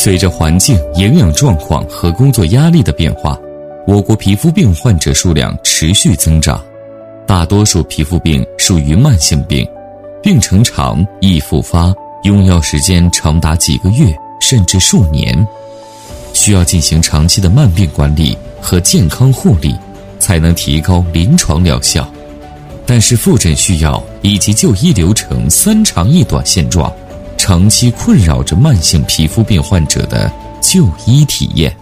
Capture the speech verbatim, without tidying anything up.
随着环境、营养状况和工作压力的变化，我国皮肤病患者数量持续增长。大多数皮肤病属于慢性病，病程长，易复发，用药时间长达几个月甚至数年，需要进行长期的慢病管理和健康护理，才能提高临床疗效。但是复诊需要以及就医流程三长一短现状，长期困扰着慢性皮肤病患者的就医体验。